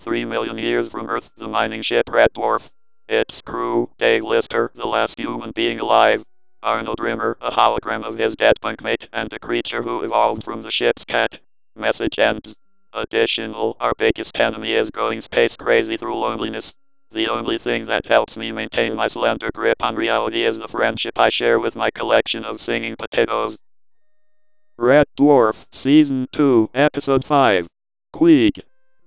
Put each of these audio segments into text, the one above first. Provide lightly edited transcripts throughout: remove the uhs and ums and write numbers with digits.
3 million years from Earth, the mining ship Red Dwarf. Its crew, Dave Lister, the last human being alive. Arnold Rimmer, a hologram of his dead bunkmate, and a creature who evolved from the ship's cat. Message ends. Additional, our biggest enemy is going space crazy through loneliness. The only thing that helps me maintain my slender grip on reality is the friendship I share with my collection of singing potatoes. Red Dwarf, Season 2, Episode 5. Queeg.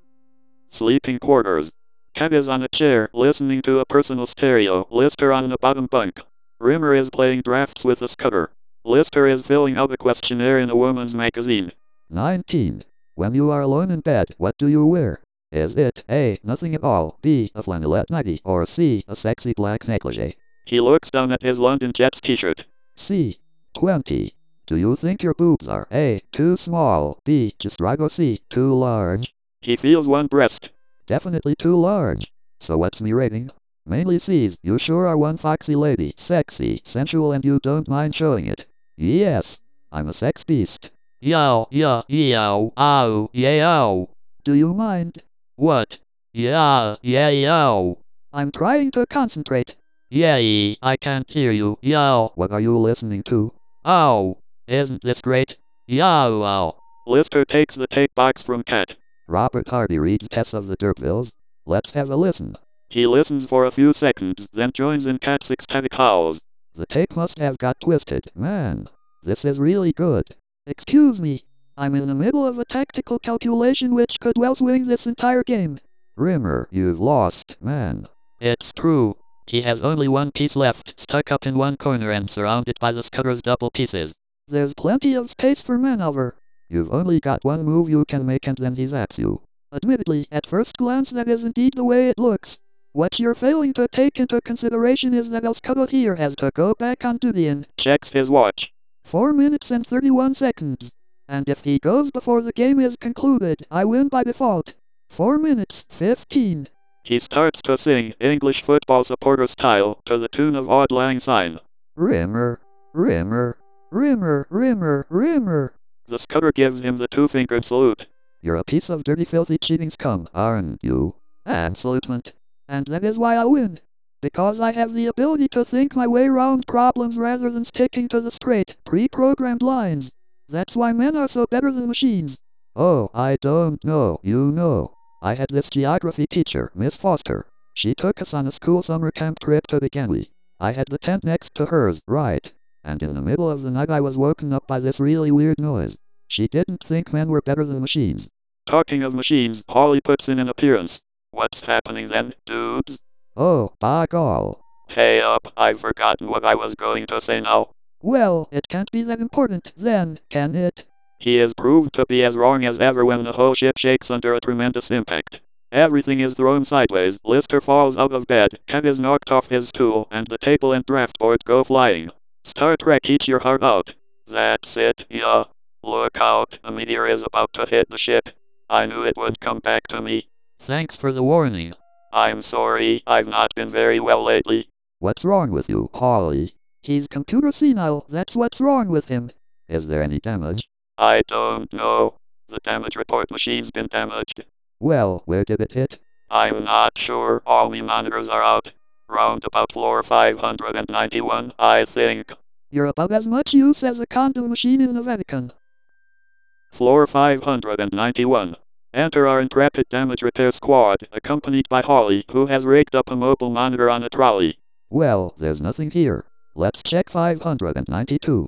Sleeping quarters. Cat is on a chair, listening to a personal stereo. Lister on the bottom bunk. Rimmer is playing drafts with a scudder. Lister is filling out a questionnaire in a woman's magazine. 19. When you are alone in bed, what do you wear? Is it A. Nothing at all, B. A flannelette nightie, or C. A sexy black negligee? He looks down at his London Jets t-shirt. C. 20. Do you think your boobs are A. Too small, B. Just right, or C. Too large? He feels one breast. Definitely too large. So what's me rating? Mainly C's. You sure are one foxy lady, sexy, sensual, and you don't mind showing it. Yes, I'm a sex beast. Yow, yeah, yow, ow, yow. Do you mind? What? Yeah, yow. I'm trying to concentrate. Yay, I can't hear you, yow. What are you listening to? Ow, isn't this great? Yow, ow. Lister takes the tape box from Cat. Robert Hardy reads Tess of the D'Urbervilles. Let's have a listen. He listens for a few seconds, then joins in Cat's ecstatic howls. The tape must have got twisted. Man, this is really good. Excuse me, I'm in the middle of a tactical calculation which could well swing this entire game. Rimmer, you've lost, man. It's true. He has only one piece left, stuck up in one corner and surrounded by the scudder's double pieces. There's plenty of space for maneuver. You've only got one move you can make and then he zaps you. Admittedly, at first glance that is indeed the way it looks. What you're failing to take into consideration is that El Scudder here has to go back on duty in checks his watch. 4 minutes and 31 seconds. And if he goes before the game is concluded, I win by default. 4 minutes, 15. He starts to sing, English football supporter style, to the tune of Auld Lang Syne. Rimmer, Rimmer, Rimmer, Rimmer, Rimmer. The scudder gives him the two-fingered salute. You're a piece of dirty, filthy cheating scum, aren't you? Absolutely. And that is why I win. Because I have the ability to think my way around problems rather than sticking to the straight, pre-programmed lines. That's why men are so better than machines. Oh, I don't know, you know. I had this geography teacher, Miss Foster. She took us on a school summer camp trip to Bikini. I had the tent next to hers, right? And in the middle of the night I was woken up by this really weird noise. She didn't think men were better than machines. Talking of machines, Holly puts in an appearance. What's happening then, dudes? Oh, by gall. Hey up, I've forgotten what I was going to say now. Well, it can't be that important then, can it? He is proved to be as wrong as ever when the whole ship shakes under a tremendous impact. Everything is thrown sideways, Lister falls out of bed, Cat is knocked off his stool, and the table and draft board go flying. Star Trek, eat your heart out. That's it, yeah. Look out, a meteor is about to hit the ship. I knew it would come back to me. Thanks for the warning. I'm sorry, I've not been very well lately. What's wrong with you, Holly? He's computer senile, that's what's wrong with him. Is there any damage? I don't know. The damage report machine's been damaged. Well, where did it hit? I'm not sure, all me monitors are out. Round about floor 591, I think. You're about as much use as a condom machine in the Vatican. Floor 591. Enter our intrepid damage repair squad, accompanied by Holly, who has rigged up a mobile monitor on a trolley. Well, there's nothing here. Let's check 592.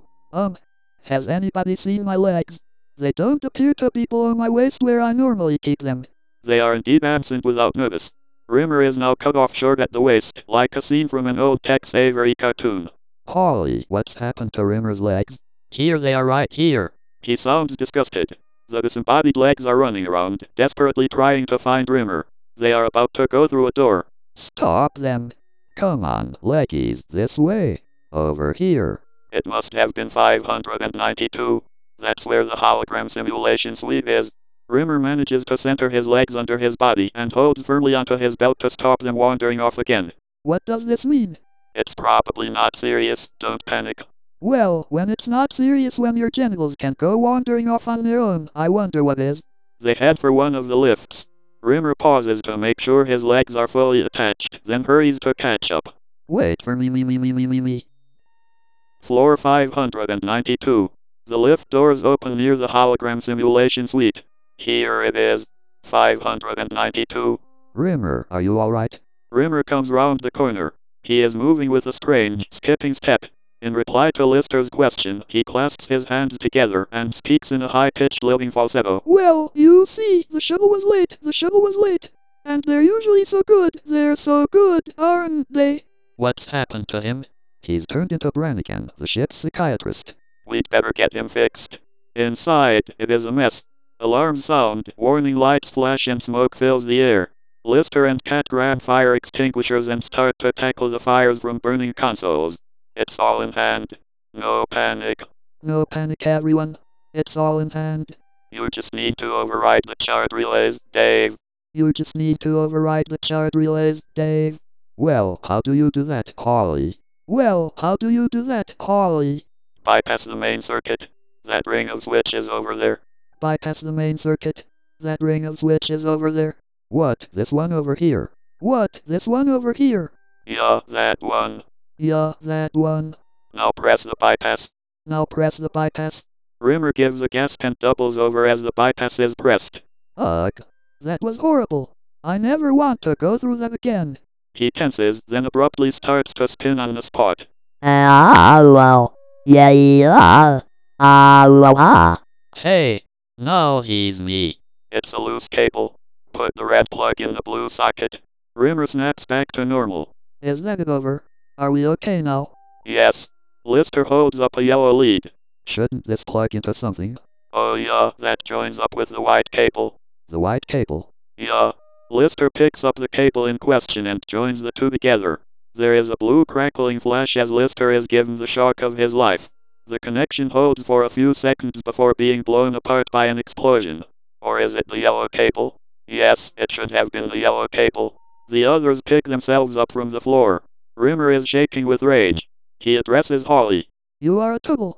Has anybody seen my legs? They don't appear to be below my waist where I normally keep them. They are indeed absent without notice. Rimmer is now cut off short at the waist, like a scene from an old Tex Avery cartoon. Holly, what's happened to Rimmer's legs? Here they are, right here. He sounds disgusted. The disembodied legs are running around, desperately trying to find Rimmer. They are about to go through a door. Stop them. Come on, leggies, this way. Over here. It must have been 592. That's where the hologram simulation suite is. Rimmer manages to center his legs under his body and holds firmly onto his belt to stop them wandering off again. What does this mean? It's probably not serious, don't panic. Well, when it's not serious when your genitals can't go wandering off on their own, I wonder what is. They head for one of the lifts. Rimmer pauses to make sure his legs are fully attached, then hurries to catch up. Wait for me. Floor 592. The lift doors open near the hologram simulation suite. Here it is. 592. Rimmer, are you alright? Rimmer comes round the corner. He is moving with a strange, skipping step. In reply to Lister's question, he clasps his hands together and speaks in a high-pitched lilting falsetto. Well, you see, the shuttle was late. And they're usually so good. They're so good, aren't they? What's happened to him? He's turned into Brannigan, the ship's psychiatrist. We'd better get him fixed. Inside, it is a mess. Alarms sound, warning lights flash and smoke fills the air. Lister and Cat grab fire extinguishers and start to tackle the fires from burning consoles. It's all in hand. No panic. No panic, everyone. It's all in hand. You just need to override the chart relays, Dave. You just need to override the chart relays, Dave. Well, how do you do that, Holly? Bypass the main circuit. That ring of switches over there. Bypass the main circuit. That ring of switches over there. What, this one over here? Yeah, that one. Now press the bypass. Rimmer gives a gasp and doubles over as the bypass is pressed. Ugh. That was horrible. I never want to go through that again. He tenses, then abruptly starts to spin on the spot. Hey, now he's me. It's a loose cable. Put the red plug in the blue socket. Rimmer snaps back to normal. Is that it over? Are we okay now? Yes. Lister holds up a yellow lead. Shouldn't this plug into something? Oh yeah, that joins up with the white cable. The white cable? Yeah. Lister picks up the cable in question and joins the two together. There is a blue crackling flash as Lister is given the shock of his life. The connection holds for a few seconds before being blown apart by an explosion. Or is it the yellow cable? Yes, it should have been the yellow cable. The others pick themselves up from the floor. Rimmer is shaking with rage. He addresses Holly. You are a tubble.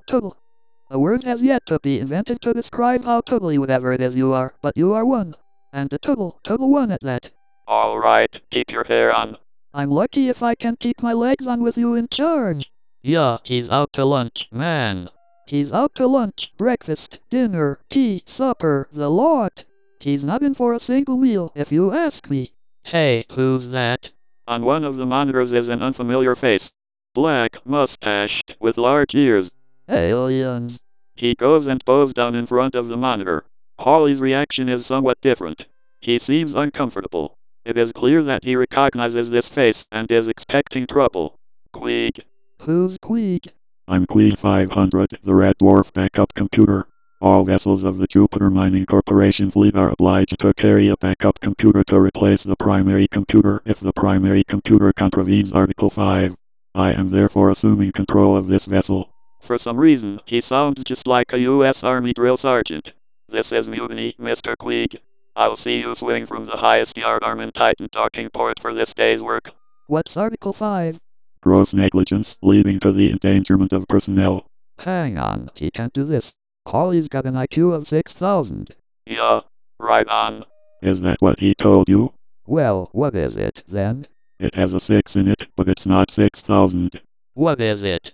A word has yet to be invented to describe how tubbly whatever it is you are, but you are one. And a tubble one at that. Alright, keep your hair on. I'm lucky if I can keep my legs on with you in charge. Yeah, he's out to lunch, man. He's out to lunch, breakfast, dinner, tea, supper, the lot. He's not in for a single meal, if you ask me. Hey, who's that? On one of the monitors is an unfamiliar face. Black, mustached, with large ears. Aliens. He goes and bows down in front of the monitor. Holly's reaction is somewhat different. He seems uncomfortable. It is clear that he recognizes this face and is expecting trouble. Queeg. Who's Queeg? I'm Queeg 500, the Red Dwarf backup computer. All vessels of the Jupiter Mining Corporation fleet are obliged to carry a backup computer to replace the primary computer if the primary computer contravenes Article 5. I am therefore assuming control of this vessel. For some reason, he sounds just like a U.S. Army drill sergeant. This is Mutiny, Mr. Queeg. I'll see you swing from the highest yardarm in Titan docking port for this day's work. What's Article 5? Gross negligence, leading to the endangerment of personnel. Hang on, he can't do this. Holly's got an IQ of 6,000. Yeah, right on. Is that what he told you? Well, what is it, then? It has a 6 in it, but it's not 6,000. What is it?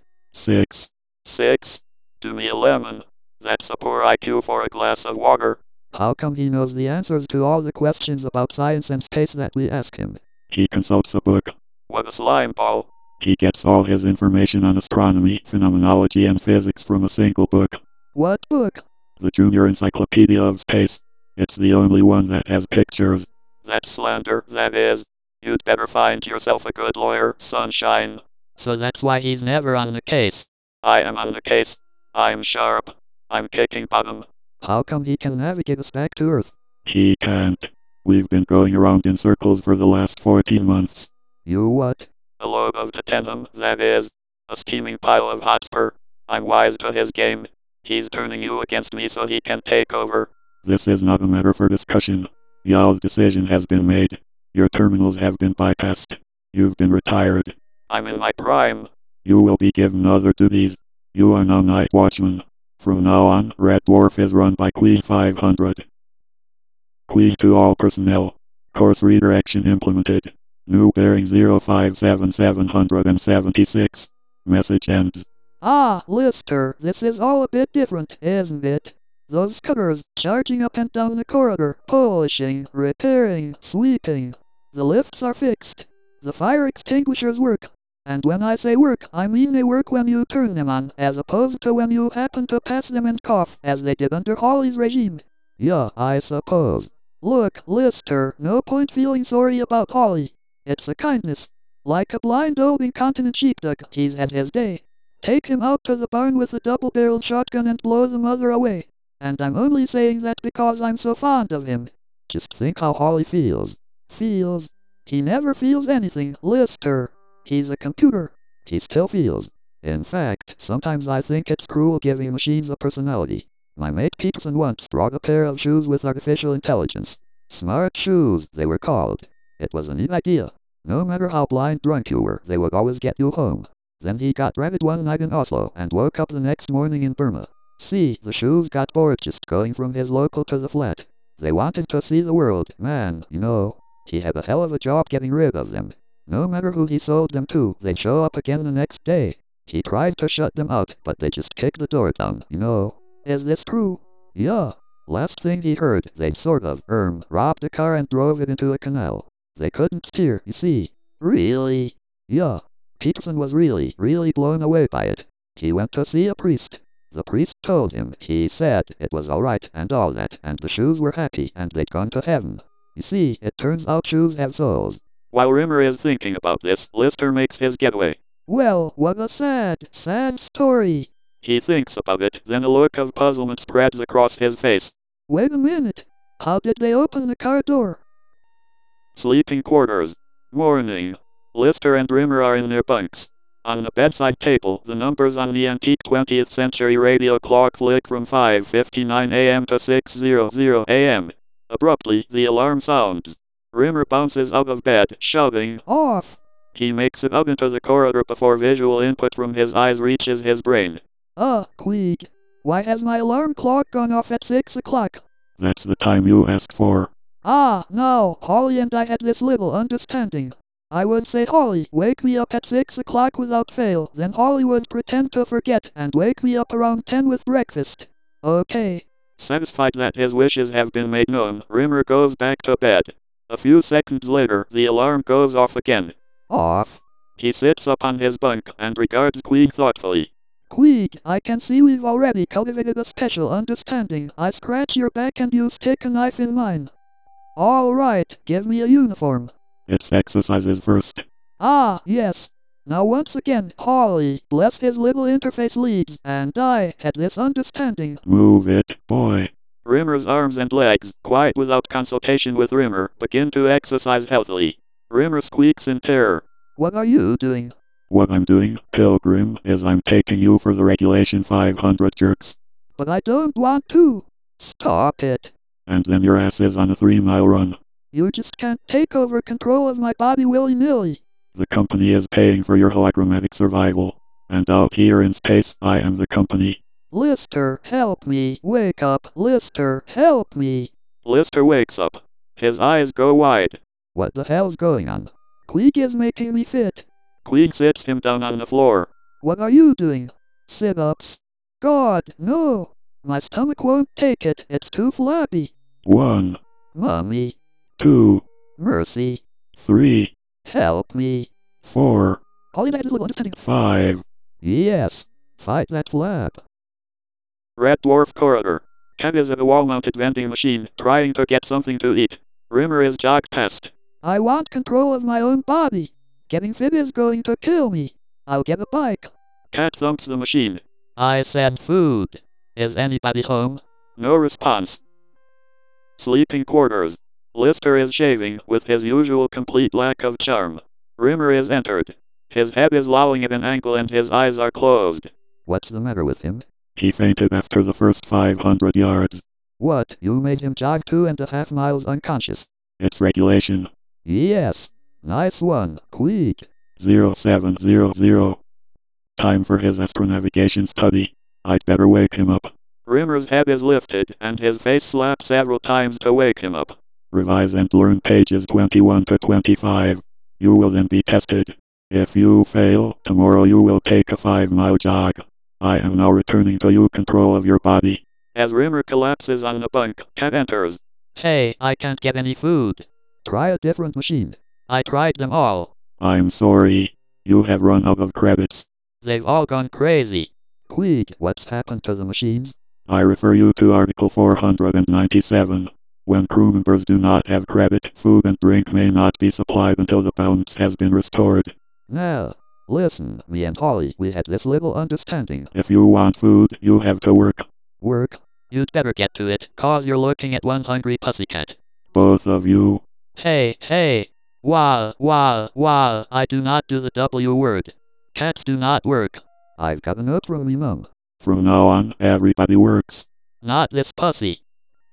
6. 6? Do me a lemon. That's a poor IQ for a glass of water. How come he knows the answers to all the questions about science and space that we ask him? He consults a book. What a slime ball. He gets all his information on astronomy, phenomenology, and physics from a single book. What book? The Junior Encyclopedia of Space. It's the only one that has pictures. That's slander, that is. You'd better find yourself a good lawyer, sunshine. So that's why he's never on the case. I am on the case. I'm sharp. I'm kicking bottom. How come he can navigate us back to Earth? He can't. We've been going around in circles for the last 14 months. You what? A load of titanium, that is. A steaming pile of hotspur. I'm wise to his game. He's turning you against me so he can take over. This is not a matter for discussion. Y'all's decision has been made. Your terminals have been bypassed. You've been retired. I'm in my prime. You will be given other duties. You are now Night Watchman. From now on, Red Dwarf is run by Queeg 500. Queeg to all personnel. Course redirection implemented. New bearing 057776. Message ends. Ah, Lister, this is all a bit different, isn't it? Those scooters, charging up and down the corridor, polishing, repairing, sweeping. The lifts are fixed. The fire extinguishers work. And when I say work, I mean they work when you turn them on, as opposed to when you happen to pass them and cough, as they did under Holly's regime. Yeah, I suppose. Look, Lister, no point feeling sorry about Holly. It's a kindness. Like a blind old incontinent sheepdog, he's had his day. Take him out to the barn with a double-barreled shotgun and blow the mother away. And I'm only saying that because I'm so fond of him. Just think how Holly feels. Feels? He never feels anything, Lister. He's a computer. He still feels. In fact, sometimes I think it's cruel giving machines a personality. My mate Peterson once brought a pair of shoes with artificial intelligence. Smart shoes, they were called. It was a neat idea. No matter how blind drunk you were, they would always get you home. Then he got rabid one night in Oslo and woke up the next morning in Burma. See, the shoes got bored just going from his local to the flat. They wanted to see the world, man, you know. He had a hell of a job getting rid of them. No matter who he sold them to, they'd show up again the next day. He tried to shut them out, but they just kicked the door down, you know. Is this true? Yeah. Last thing he heard, they'd robbed a car and drove it into a canal. They couldn't steer, you see. Really? Yeah. Peterson was really blown away by it. He went to see a priest. The priest told him, he said it was alright and all that, and the shoes were happy and they'd gone to heaven. You see, it turns out shoes have souls. While Rimmer is thinking about this, Lister makes his getaway. Well, what a sad story. He thinks about it, then a look of puzzlement spreads across his face. Wait a minute. How did they open the car door? Sleeping quarters. Morning. Lister and Rimmer are in their bunks. On the bedside table, the numbers on the antique 20th century radio clock flick from 5:59 a.m. to 6:00 a.m. Abruptly, the alarm sounds. Rimmer bounces out of bed, shouting, "Off!" He makes it out into the corridor before visual input from his eyes reaches his brain. Queeg. Why has my alarm clock gone off at 6 o'clock? That's the time you asked for. No, Holly and I had this little understanding. I would say, Holly, wake me up at 6 o'clock without fail. Then Holly would pretend to forget and wake me up around 10 with breakfast. Okay. Satisfied that his wishes have been made known, Rimmer goes back to bed. A few seconds later, the alarm goes off again. Off. He sits up on his bunk and regards Queeg thoughtfully. Queeg, I can see we've already cultivated a special understanding. I scratch your back and you stick a knife in mine. All right, give me a uniform. It's exercises first. Yes. Now once again, Holly, bless his little interface leads, and I had this understanding. Move it, boy. Rimmer's arms and legs, quite without consultation with Rimmer, begin to exercise healthily. Rimmer squeaks in terror. What are you doing? What I'm doing, Pilgrim, is I'm taking you for the regulation 500 jerks. But I don't want to. Stop it. And then your ass is on a 3-mile run. You just can't take over control of my body willy-nilly. The company is paying for your hologrammatic survival. And out here in space, I am the company. Lister, help me. Wake up. Lister, help me. Lister wakes up. His eyes go wide. What the hell's going on? Queeg is making me fit. Queeg sits him down on the floor. What are you doing? Sit-ups. God, no. My stomach won't take it. It's too flabby. 1. Mommy. 2. Mercy. 3. Help me. 4. Holly, that is little understanding. 5. Yes. Fight that flap. Red Dwarf corridor. Ken is at a wall-mounted vending machine, trying to get something to eat. Rimmer is jogged past. I want control of my own body. Getting fit is going to kill me. I'll get a bike. Cat thumps the machine. I said food. Is anybody home? No response. Sleeping quarters. Lister is shaving, with his usual complete lack of charm. Rimmer is entered. His head is lolling at an angle and his eyes are closed. What's the matter with him? He fainted after the first 500 yards. What, you made him jog 2.5 miles unconscious? It's regulation. Yes. Nice one, Queeg. 0700. Time for his astronavigation study. I'd better wake him up. Rimmer's head is lifted, and his face slapped several times to wake him up. Revise and learn pages 21 to 25. You will then be tested. If you fail, tomorrow you will take a 5-mile jog. I am now returning to you control of your body. As Rimmer collapses on the bunk, Cat enters. Hey, I can't get any food. Try a different machine. I tried them all. I'm sorry. You have run out of credits. They've all gone crazy. Queeg, what's happened to the machines? I refer you to Article 497. When crew members do not have credit, food and drink may not be supplied until the balance has been restored. Now, listen, me and Holly, we had this little understanding. If you want food, you have to work. Work? You'd better get to it, cause you're looking at one hungry pussycat. Both of you. Hey. Wah, I do not do the W word. Cats do not work. I've got a note from me mum. From now on, everybody works. Not this pussy.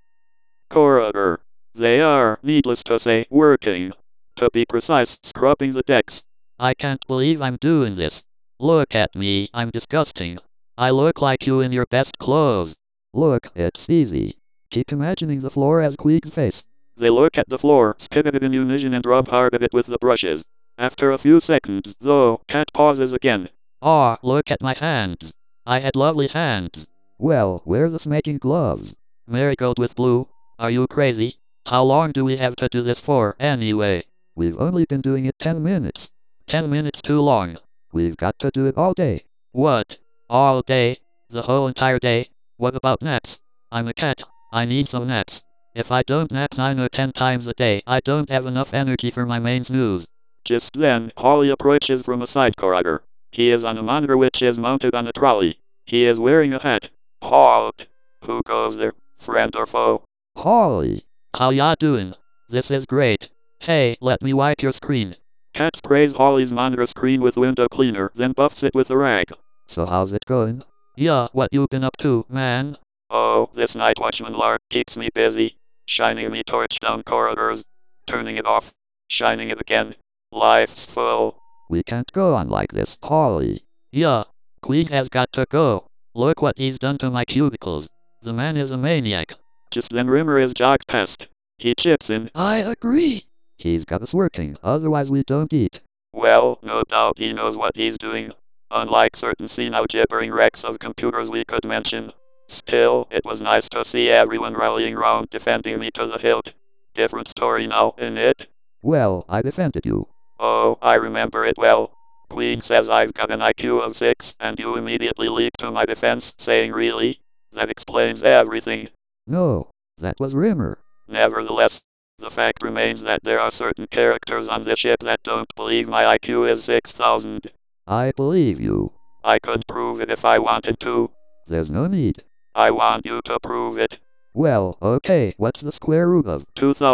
Corridor. They are, needless to say, working. To be precise, scrubbing the decks. I can't believe I'm doing this. Look at me, I'm disgusting. I look like you in your best clothes. Look, it's easy. Keep imagining the floor as Queeg's face. They look at the floor, spit at it in unison and rub hard at it with the brushes. After a few seconds, though, Cat pauses again. Aw, look at my hands. I had lovely hands. Well, wear the smaking gloves. Marigold with blue. Are you crazy? How long do we have to do this for, anyway? We've only been doing it 10 minutes. 10 minutes too long. We've got to do it all day. What? All day? The whole entire day? What about naps? I'm a cat. I need some naps. If I don't nap 9 or 10 times a day, I don't have enough energy for my main snooze. Just then, Holly approaches from a side corridor. He is on a monitor which is mounted on a trolley. He is wearing a hat. Halt! Who goes there? Friend or foe? Holly! How ya doing? This is great. Hey, let me wipe your screen. Cat sprays Holly's monitor screen with window cleaner, then buffs it with a rag. So how's it going? Yeah, what you been up to, man? Oh, this night watchman lark keeps me busy. Shining me torch down corridors. Turning it off. Shining it again. Life's full. We can't go on like this, Holly. Yeah, Queen has got to go. Look what he's done to my cubicles. The man is a maniac. Just then Rimmer is jogged past. He chips in. I agree. He's got us working, otherwise we don't eat. Well, no doubt he knows what he's doing. Unlike certain senile gibbering wrecks of computers we could mention. Still, it was nice to see everyone rallying round defending me to the hilt. Different story now, innit? Well, I defended you. Oh, I remember it well. Queen says I've got an IQ of 6, and you immediately leap to my defense, saying really? That explains everything. No, that was Rimmer. Nevertheless, the fact remains that there are certain characters on this ship that don't believe my IQ is 6,000. I believe you. I could prove it if I wanted to. There's no need. I want you to prove it. Well, okay, what's the square root of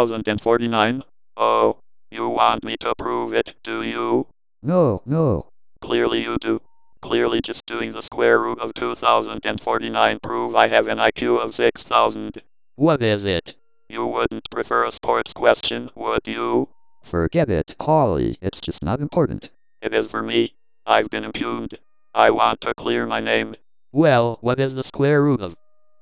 2049? Oh, you want me to prove it, do you? No. Clearly you do. Clearly just doing the square root of 2049 prove I have an IQ of 6,000. What is it? You wouldn't prefer a sports question, would you? Forget it, Holly, it's just not important. It is for me. I've been impugned. I want to clear my name. Well, what is the square root of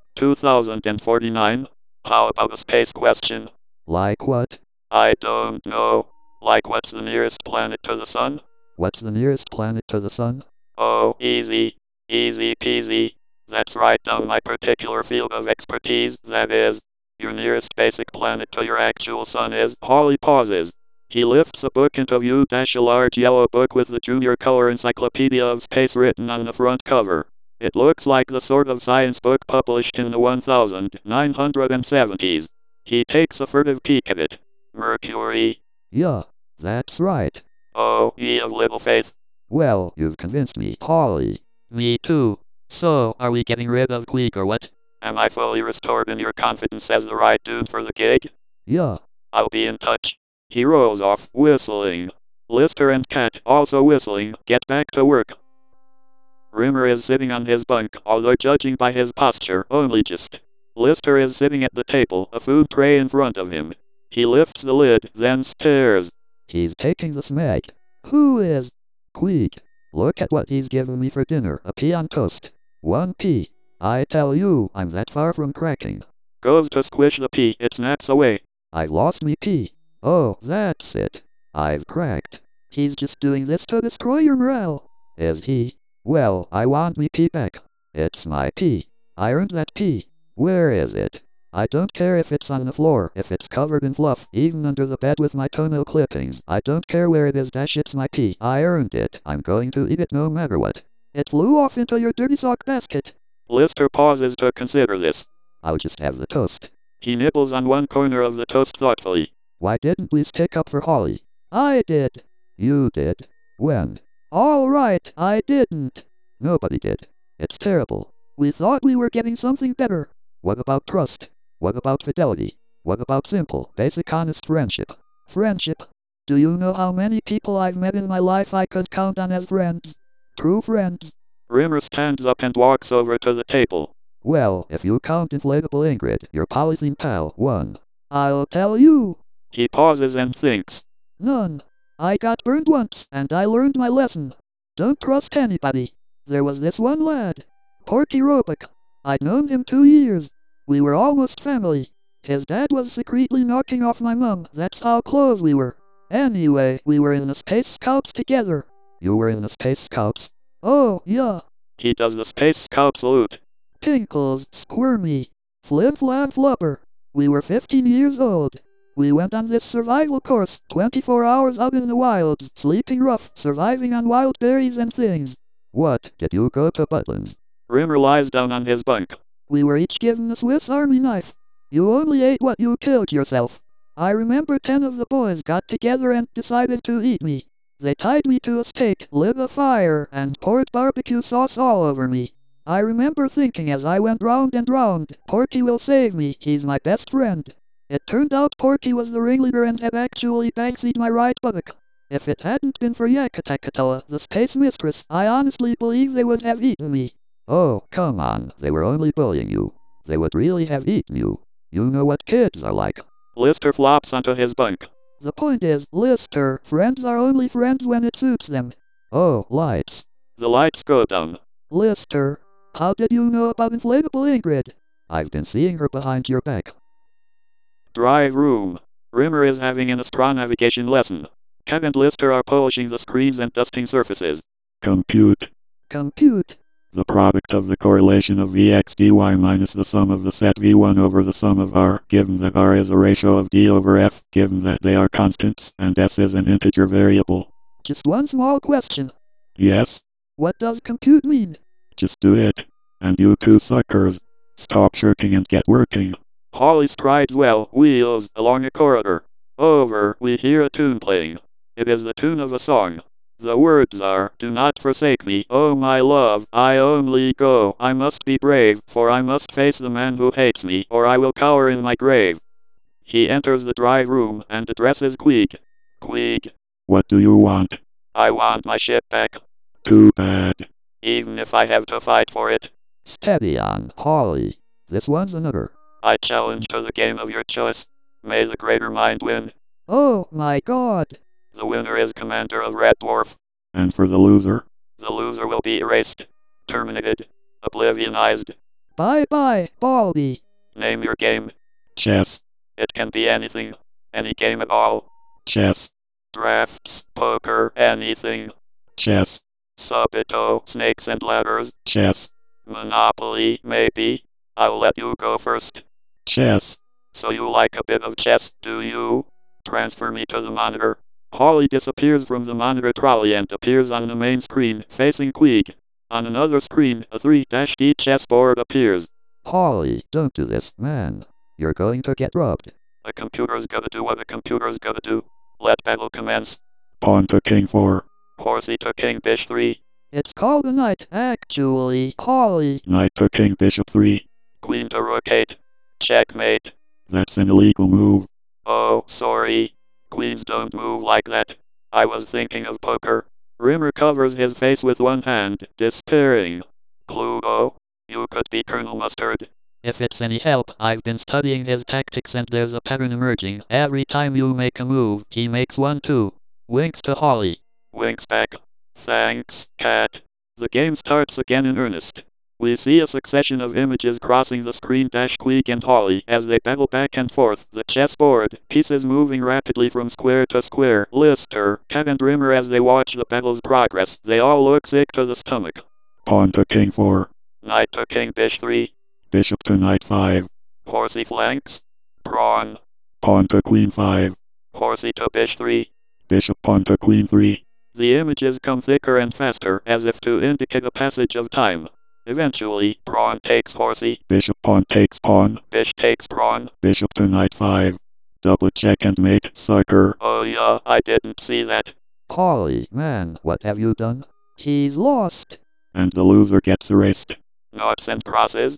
2049? How about a space question? Like what? I don't know. Like what's the nearest planet to the sun? What's the nearest planet to the sun? Oh, easy. Easy peasy. That's right down my particular field of expertise, that is. Your nearest basic planet to your actual sun is. Holly pauses. He lifts a book into view, a large yellow book with the Junior Color Encyclopedia of Space written on the front cover. It looks like the sort of science book published in the 1970s. He takes a furtive peek at it. Mercury. Yeah, that's right. Oh, ye of little faith. Well, you've convinced me, Holly. Me too. So, are we getting rid of Queeg or what? Am I fully restored in your confidence as the right dude for the gig? Yeah. I'll be in touch. He rolls off, whistling. Lister and Cat, also whistling, get back to work. Rimmer is sitting on his bunk, although judging by his posture, only just. Lister is sitting at the table, a food tray in front of him. He lifts the lid, then stares. He's taking the smeg. Who is? Queeg. Look at what he's given me for dinner, a pea on toast. 1 pea. I tell you, I'm that far from cracking. Goes to squish the pea, it snaps away. I've lost me key. Oh, that's it. I've cracked. He's just doing this to destroy your morale. Is he? Well, I want me key back. It's my key. I earned that key. Where is it? I don't care if it's on the floor, if it's covered in fluff, even under the bed with my toenail clippings. I don't care where it is, dash, it's my key. I earned it. I'm going to eat it no matter what. It flew off into your dirty sock basket. Lister pauses to consider this. I'll just have the toast. He nibbles on one corner of the toast thoughtfully. Why didn't we stick up for Holly? I did. You did. When? All right, I didn't. Nobody did. It's terrible. We thought we were getting something better. What about trust? What about fidelity? What about simple, basic, honest friendship? Friendship. Do you know how many people I've met in my life I could count on as friends? True friends. Rimmer stands up and walks over to the table. Well, if you count Inflatable Ingrid, your polythene pal, 1. I'll tell you. He pauses and thinks. None. I got burned once, and I learned my lesson. Don't trust anybody. There was this one lad, Porky Roebuck. I'd known him 2 years. We were almost family. His dad was secretly knocking off my mom, that's how close we were. Anyway, we were in the Space Scouts together. You were in the Space Scouts? Oh, yeah. He does the Space Scout salute. Tinkles, squirmy. Flim flam flubber. We were 15 years old. We went on this survival course, 24 hours out in the wilds, sleeping rough, surviving on wild berries and things. What, did you go to Butlins? Rimmer lies down on his bunk. We were each given a Swiss Army knife. You only ate what you killed yourself. I remember 10 of the boys got together and decided to eat me. They tied me to a stake, lit a fire, and poured barbecue sauce all over me. I remember thinking as I went round and round, Porky will save me, he's my best friend. It turned out Porky was the ringleader and had actually bankseed my right buttock. If it hadn't been for Yakatakatua, the space mistress, I honestly believe they would have eaten me. Oh, come on, they were only bullying you. They would really have eaten you. You know what kids are like. Lister flops onto his bunk. The point is, Lister, friends are only friends when it suits them. Oh, lights. The lights go down. Lister, how did you know about Inflatable Ingrid? I've been seeing her behind your back. Drive room. Rimmer is having an astronavigation lesson. Kev and Lister are polishing the screens and dusting surfaces. Compute. Compute. The product of the correlation of Vx dy minus the sum of the set V1 over the sum of R, given that R is a ratio of D over F, given that they are constants, and S is an integer variable. Just one small question. Yes? What does compute mean? Just do it. And you two suckers, stop shirking and get working. Holly strides well, wheels, along a corridor. Over, we hear a tune playing. It is the tune of a song. The words are, do not forsake me, oh my love, I only go, I must be brave, for I must face the man who hates me, or I will cower in my grave. He enters the drive room and addresses Queeg. Queeg. What do you want? I want my ship back. Too bad. Even if I have to fight for it. Steady on, Holly. This one's another. I challenge to the game of your choice. May the greater mind win. Oh my god. The winner is Commander of Red Dwarf. And for the loser? The loser will be erased, terminated, oblivionized. Bye-bye, Baldy. Name your game. Chess. It can be anything. Any game at all. Chess. Drafts, poker, anything. Chess. Subito, snakes and ladders. Chess. Monopoly, maybe. I'll let you go first. Chess. So you like a bit of chess, do you? Transfer me to the monitor. Holly disappears from the monitor trolley and appears on the main screen, facing Queeg. On another screen, a 3-D chessboard appears. Holly, don't do this, man. You're going to get robbed. The computer's gotta do what the computer's gotta do. Let battle commence. Pawn to king 4. Horsey to king bishop 3. It's called a knight, actually, Holly. Knight to king bishop 3. Queen to rook 8. Checkmate. That's an illegal move. Oh, sorry. Queens don't move like that. I was thinking of poker. Rimmer covers his face with one hand, despairing. Clugo, you could be Colonel Mustard. If it's any help, I've been studying his tactics and there's a pattern emerging. Every time you make a move, he makes one too. Winks to Holly. Winks back. Thanks, cat. The game starts again in earnest. We see a succession of images crossing the screen. Queek and Holly as they battle back and forth. The chessboard, pieces moving rapidly from square to square. Lister, Cat and Rimmer as they watch the battle's progress. They all look sick to the stomach. Pawn to king 4. Knight to king bish 3. Bishop to knight 5. Horsey flanks. Pawn. Pawn to queen 5. Horsey to bish 3. Bishop pawn to queen 3. The images come thicker and faster, as if to indicate a passage of time. Eventually, pawn takes horsey. Bishop pawn takes pawn. Bish takes pawn. Bishop to knight 5. Double check and mate, sucker. Oh yeah, I didn't see that. Holly, man, what have you done? He's lost. And the loser gets erased. Noughts and crosses.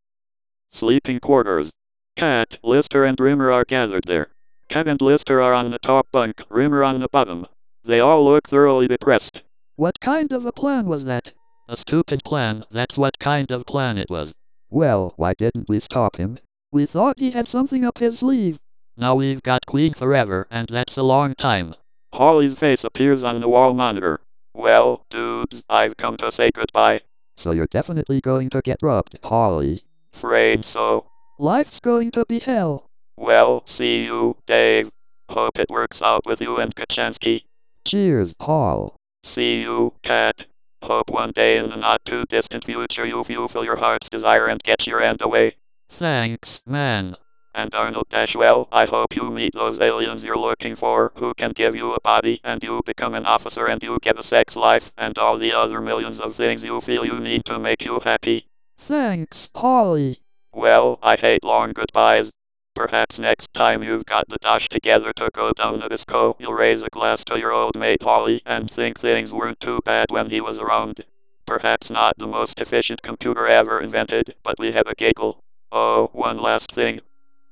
Sleeping quarters. Cat, Lister and Rimmer are gathered there. Cat and Lister are on the top bunk, Rimmer on the bottom. They all look thoroughly depressed. What kind of a plan was that? A stupid plan, that's what kind of plan it was. Well, why didn't we stop him? We thought he had something up his sleeve. Now we've got Queen forever, and that's a long time. Holly's face appears on the wall monitor. Well, dudes, I've come to say goodbye. So you're definitely going to get robbed, Holly. Afraid so. Life's going to be hell. Well, see you, Dave. Hope it works out with you and Kachansky. Cheers, Hall. See you, Cat. Hope one day in the not-too-distant future you fulfill your heart's desire and get your end away. Thanks, man. And Arnold Dashwell, I hope you meet those aliens you're looking for, who can give you a body, and you become an officer and you get a sex life, and all the other millions of things you feel you need to make you happy. Thanks, Holly. Well, I hate long goodbyes. Perhaps next time you've got the dash together to go down the disco, you'll raise a glass to your old mate Holly and think things weren't too bad when he was around. Perhaps not the most efficient computer ever invented, but we had a giggle. Oh, one last thing.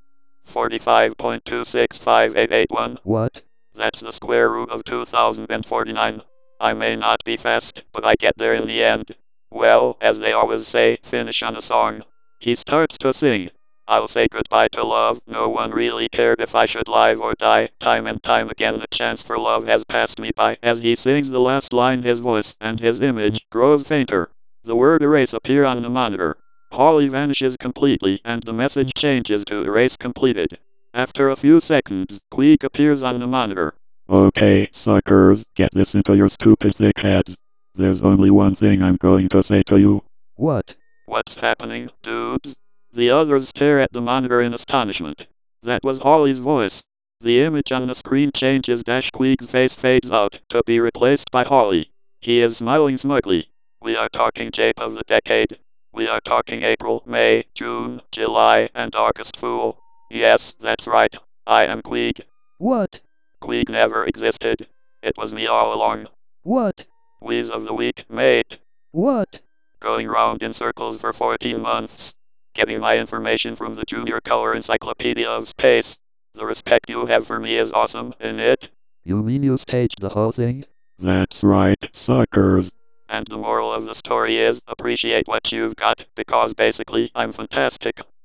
45.265881. What? That's the square root of 2049. I may not be fast, but I get there in the end. Well, as they always say, finish on a song. He starts to sing. I'll say goodbye to love. No one really cared if I should live or die. Time and time again the chance for love has passed me by. As he sings the last line, his voice and his image grows fainter. The word erase appear on the monitor. Holly vanishes completely and the message changes to erase completed. After a few seconds, Queek appears on the monitor. Okay, suckers, get this into your stupid thick heads. There's only one thing I'm going to say to you. What? What's happening, dudes? The others stare at the monitor in astonishment. That was Holly's voice. The image on the screen changes. Queek's face fades out to be replaced by Holly. He is smiling smugly. We are talking Jape of the decade. We are talking April, May, June, July, and August fool. Yes, that's right. I am Queek. What? Queek never existed. It was me all along. What? Wheeze of the week, mate. What? Going round in circles for 14 months. Getting my information from the Junior Color Encyclopedia of Space. The respect you have for me is awesome, isn't it? You mean you staged the whole thing? That's right, suckers. And the moral of the story is, appreciate what you've got, because basically, I'm fantastic.